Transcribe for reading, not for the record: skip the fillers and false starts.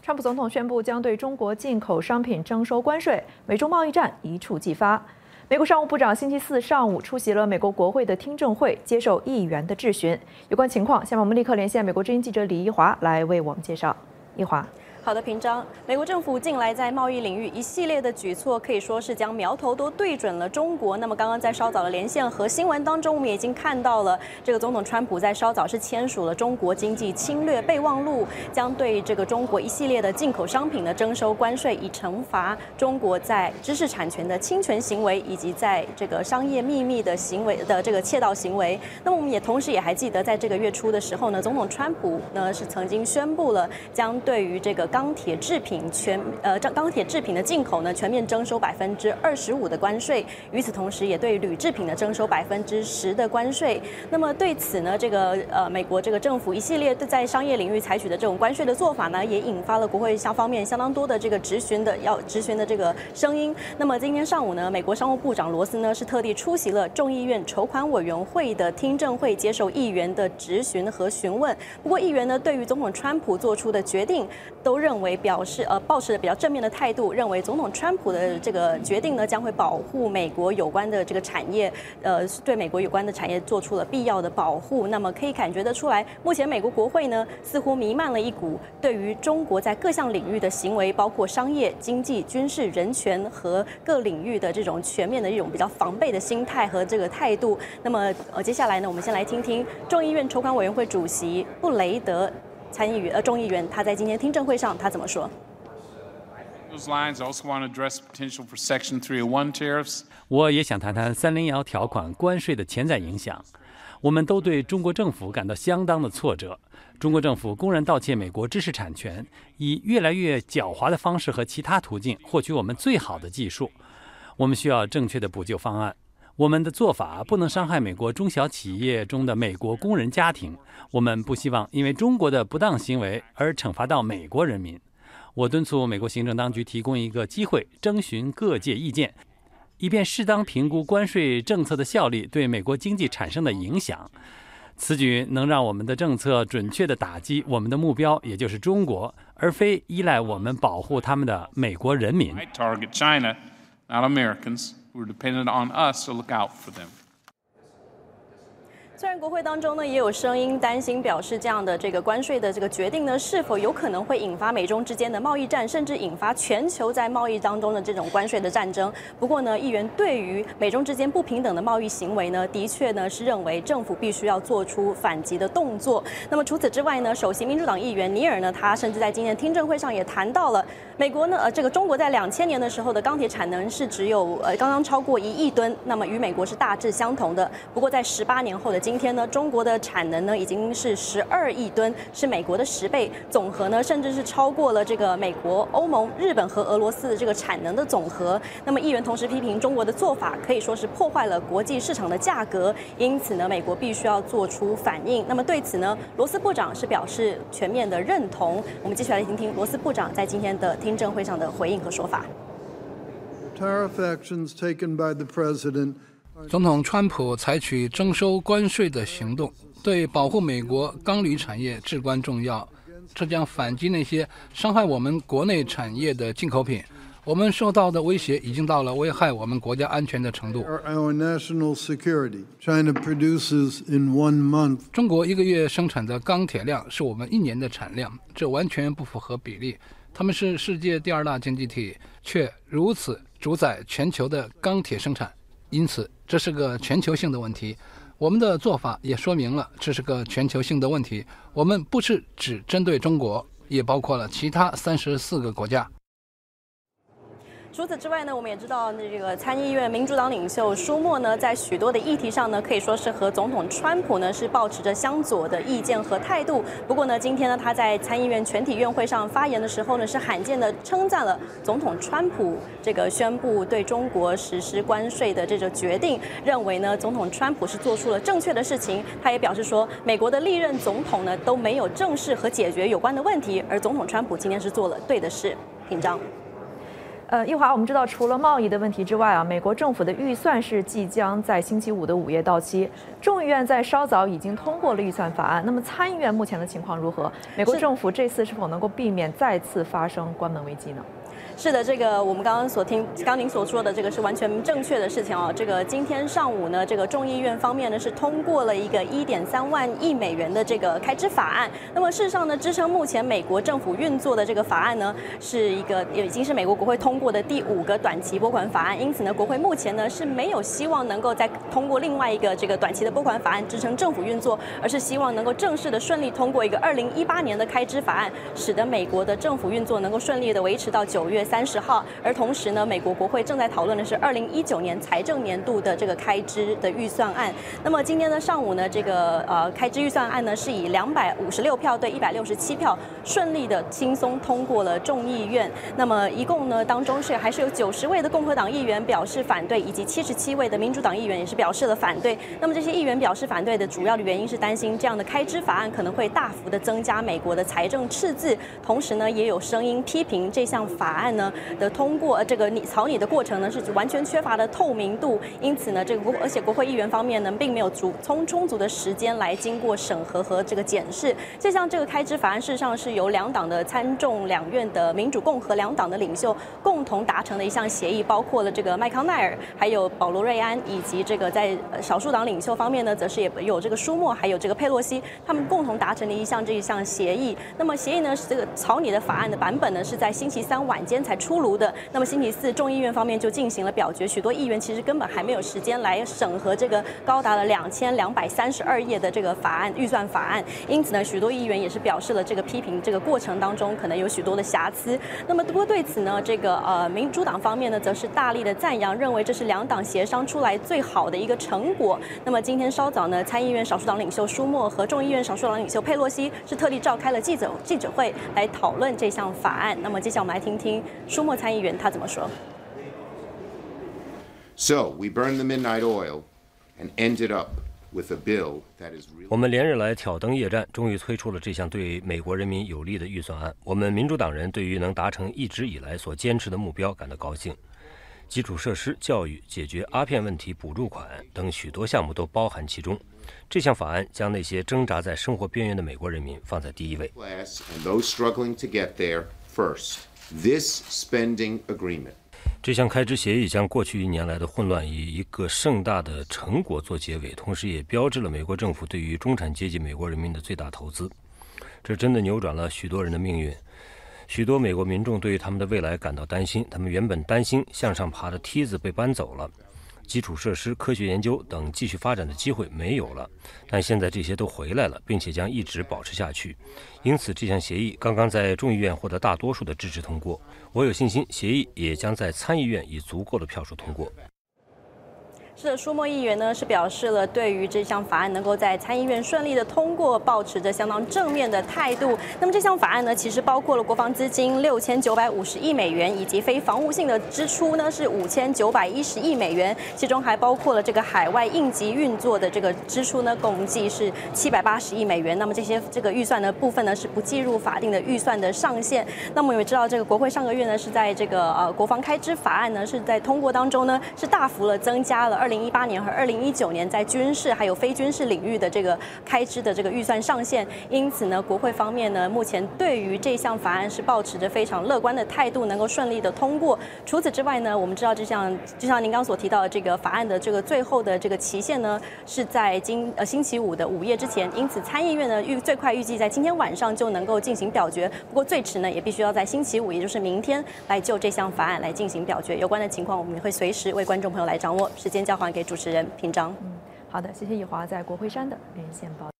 川普总统宣布将对中国进口商品征收关税，美中贸易战一触即发。美国商务部长星期四上午出席了美国国会的听证会，接受议员的质询。有关情况，下面我们立刻连线美国之音记者李一华来为我们介绍。一华。 好的，平章。美国政府近来在贸易领域一系列的举措，可以说是将苗头都对准了中国。那么，刚刚在稍早的连线和新闻当中，我们也已经看到了，这个总统川普在稍早是签署了中国经济侵略备忘录，将对这个中国一系列的进口商品呢征收关税，以惩罚中国在知识产权的侵权行为，以及在这个商业秘密的行为的这个窃盗行为。那么，我们也同时也还记得，在这个月初的时候呢，总统川普呢是曾经宣布了，将对于这个钢铁制品钢铁制品的进口呢全面征收25%的关税，与此同时也对铝制品呢征收10%的关税。那么对此呢，这个美国这个政府一系列在商业领域采取的这种关税的做法呢，也引发了国会方面相当多的这个质询的这个声音。那么今天上午呢，美国商务部长罗斯呢是特地出席了众议院筹款委员会的听证会，接受议员的质询和询问。不过议员呢对于总统川普做出的决定，都认为抱持了比较正面的态度，认为总统川普的这个决定呢，将会保护美国有关的这个产业，对美国有关的产业做出了必要的保护。那么可以感觉得出来，目前美国国会呢，似乎弥漫了一股对于中国在各项领域的行为，包括商业、经济、军事、人权和各领域的这种全面的一种比较防备的心态和这个态度。那么接下来呢，我们先来听听众议院筹款委员会主席布雷德众议员他在今天听证会上他怎么说。 我也想谈谈301条款关税的潜在影响。我们都对中国政府感到相当的挫折。中国政府公然盗窃美国知识产权，以越来越狡猾的方式和其他途径获取我们最好的技术。我们需要正确的补救方案。我们的做法不能伤害美国中小企业中的美国工人家庭。我们不希望因为中国的不当行为而惩罚到美国人民。 我敦促美国行政当局提供一个机会，征询各界意见，以便适当评估关税政策的效力对美国经济产生的影响。此举能让我们的政策准确地打击我们的目标，也就是中国，而非依赖我们保护他们的美国人民。 虽然国会当中呢也有声音担心，表示这样的这个关税的这个决定呢，是否有可能会引发美中之间的贸易战，甚至引发全球在贸易当中的这种关税的战争。不过呢，议员对于美中之间不平等的贸易行为呢，的确呢是认为政府必须要做出反击的动作。那么除此之外呢，首席民主党议员尼尔呢，他甚至在今天听证会上也谈到了美国呢，这个中国在2000年的时候的钢铁产能是只有刚刚超过1亿吨，那么与美国是大致相同的。不过在18年后的今天呢，中国的产能呢已经是12亿吨，是美国的10倍，总和呢甚至是超过了这个美国、欧盟、日本和俄罗斯的这个产能的总和。那么议员同时批评中国的做法可以说是破坏了国际市场的价格，因此呢，美国必须要做出反应。那么对此呢，罗斯部长是表示全面的认同。我们继续来听听罗斯部长在今天的听证会上的回应和说法。 Tariff actions taken by the president. 总统川普采取征收关税的行动，对保护美国钢铝产业至关重要。这将反击那些伤害我们国内产业的进口品。我们受到的威胁已经到了危害我们国家安全的程度。中国一个月生产的钢铁量是我们1年的产量，这完全不符合比例。他们是世界第2大经济体，却如此主宰全球的钢铁生产。因此，这是个全球性的问题。我们的做法也说明了这是个全球性的问题。我们不是只针对中国，也包括了其他34个国家。 除此之外呢，我们也知道，这个参议院民主党领袖舒默呢，在许多的议题上呢，可以说是和总统川普呢是抱持着相左的意见和态度。不过呢，今天呢，他在参议院全体院会上发言的时候呢，是罕见的称赞了总统川普这个宣布对中国实施关税的这个决定，认为呢，总统川普是做出了正确的事情。他也表示说，美国的历任总统呢都没有正视和解决有关的问题，而总统川普今天是做了对的事。品章。 易华，我们知道除了贸易的问题之外啊，美国政府的预算是即将在星期五的午夜到期。众议院在稍早已经通过了预算法案，那么参议院目前的情况如何？美国政府这次是否能够避免再次发生关门危机呢？ 是的，这个我们刚您所说的这个是完全正确的事情啊。这个今天上午呢，这个众议院方面呢是通过了一个1.3万亿美元的这个开支法案。那么事实上呢，支撑目前美国政府运作的这个法案呢，已经是美国国会通过的第5个短期拨款法案。因此呢，国会目前呢是没有希望能够再通过另外一个这个短期的拨款法案支撑政府运作，而是希望能够正式的顺利通过一个2018年的开支法案，使得美国的政府运作能够顺利的维持到9月30号。而同时呢，美国国会正在讨论的是2019年财政年度的这个开支的预算案。那么今天的上午呢，这个开支预算案呢是以256票对167票顺利的轻松通过了众议院。那么一共呢当中还是有90位的共和党议员表示反对，以及77位的民主党议员也是表示了反对。那么这些议员表示反对的主要的原因是担心这样的开支法案可能会大幅的增加美国的财政赤字，同时呢也有声音批评这项法案呢的通过这个草拟的过程呢是完全缺乏的透明度，因此呢而且国会议员方面呢并没有充足的时间来经过审核和这个检视。这项这个开支法案事实上是由2党的参众两院的民主共和2党的领袖共同达成的一项协议，包括了这个麦康奈尔、还有保罗瑞安，以及这个在少数党领袖方面呢，则是也有这个舒默还有这个佩洛西，他们共同达成的这一项协议。那么协议呢，这个草拟的法案的版本呢是在星期3晚间才出炉的。那么星期4众议院方面就进行了表决，许多议员其实根本还没有时间来审核这个高达了2232页的这个预算法案。因此呢，许多议员也是表示了这个批评，这个过程当中可能有许多的瑕疵。那么不过对此呢，这个民主党方面呢，则是大力的赞扬，认为这是2党协商出来最好的一个成果。那么今天稍早呢，参议院少数党领袖舒默和众议院少数党领袖佩洛西是特地召开了记者会来讨论这项法案。那么接下来我们来听听舒默参议员他怎么说。 So we burned the midnight oil and ended up with a bill that is really. 我们连日来挑灯夜战，终于推出了这项对美国人民有利的预算案。我们民主党人对于能达成一直以来所坚持的目标感到高兴。基础设施、教育、解决阿片问题补助款等许多项目都包含其中。这项法案将那些挣扎在生活边缘的美国人民放在第一位。 And those struggling to get there first. This spending agreement. 这项开支协议将过去1年来的混乱以一个盛大的成果做结尾，同时也标志了美国政府对于中产阶级美国人民的最大投资。这真的扭转了许多人的命运。许多美国民众对于他们的未来感到担心，他们原本担心向上爬的梯子被搬走了，基础设施、科学研究等继续发展的机会没有了，但现在这些都回来了，并且将一直保持下去。因此这项协议刚刚在众议院获得大多数的支持通过，我有信心协议也将在参议院以足够的票数通过。 是的，舒默议员呢是表示了对于这项法案能够在参议院顺利的通过，抱持着相当正面的态度。那么这项法案呢，其实包括了国防资金6950亿美元，以及非防务性的支出呢是5910亿美元，其中还包括了这个海外应急运作的这个支出呢，共计是780亿美元。那么这个预算的部分呢是不计入法定的预算的上限。那么我们也知道，这个国会上个月呢是在这个国防开支法案呢是在通过当中呢是大幅的增加了2018年和2019年在军事还有非军事领域的这个开支的这个预算上限，因此呢，国会方面呢，目前对于这项法案是抱持着非常乐观的态度，能够顺利的通过。除此之外呢，我们知道就像您刚所提到的这个法案的这个最后的这个期限呢，是在星期5的午夜之前，因此参议院呢最快预计在今天晚上就能够进行表决，不过最迟呢也必须要在星期5，也就是明天来就这项法案来进行表决。有关的情况我们会随时为观众朋友来掌握。时间交还给主持人平章。 好的，谢谢易华在国会山的连线报道。